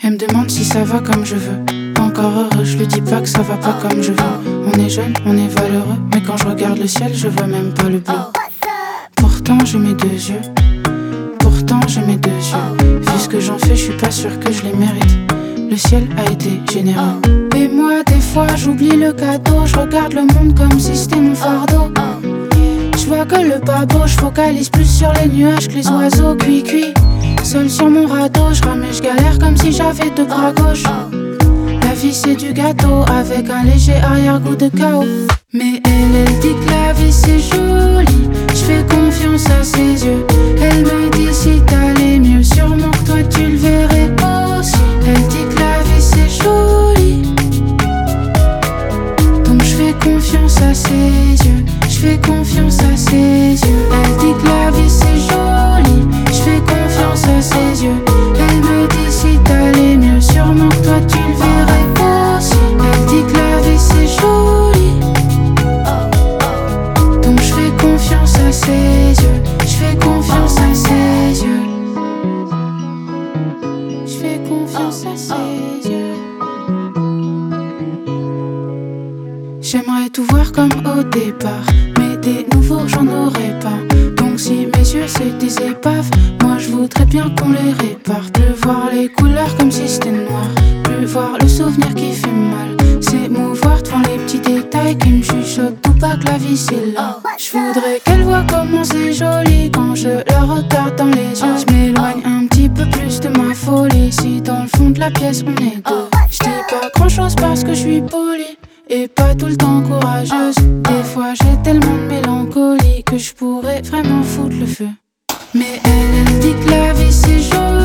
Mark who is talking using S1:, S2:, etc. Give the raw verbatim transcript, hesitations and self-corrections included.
S1: Elle me demande si ça va comme je veux. Encore heureux, je lui dis pas que ça va pas comme je veux. On est jeune, on est valeureux, mais quand je regarde le ciel, je vois même pas le bleu. Pourtant j'ai mes deux yeux, pourtant j'ai mes deux yeux. Vu ce que j'en fais, je suis pas sûre que je les mérite. Le ciel a été généreux. Et moi des fois j'oublie le cadeau. Je regarde le monde comme si c'était mon fardeau. Je vois que le pas beau, je focalise plus sur les nuages que les oiseaux. Cuit cuit, seul sur mon radeau, je rame et je galère comme si j'avais deux bras gauches. La vie c'est du gâteau avec un léger arrière-goût de chaos. Mais elle, elle dit que la vie c'est joli. Je fais confiance à ses yeux. Elle me dit si t'allais mieux, sûrement que toi tu le verrais aussi. Elle dit que la vie c'est joli, donc je fais confiance à ses yeux. Je fais confiance à ses yeux. Elle dit que la vie c'est joli. Je fais confiance à ses yeux. Elle me dit si t'allais mieux, sûrement que toi tu le verrais aussi. Elle dit que la vie c'est joli, donc je fais confiance à ses yeux. Je fais confiance à ses yeux. Je fais confiance à ses yeux. J'aimerais tout voir comme au départ, mais des nouveaux j'en aurais pas. Donc si mes yeux c'est des épaves, moi je voudrais bien qu'on les répare. Plus voir les couleurs comme si c'était noir, plus voir le souvenir qui fait mal. S'émouvoir devant les petits détails qui me chuchotent tout pas que la vie c'est là. Je voudrais qu'elle voit comment c'est joli quand je la regarde dans les yeux. Je m'éloigne un petit peu plus de ma folie. Si dans le fond de la pièce on est deux, je dis pas grand chose parce que je suis polie et pas tout le temps courageuse. Des fois j'ai tellement de mélancolie que je pourrais vraiment foutre le feu. Mais elle, elle dit que la vie c'est joli.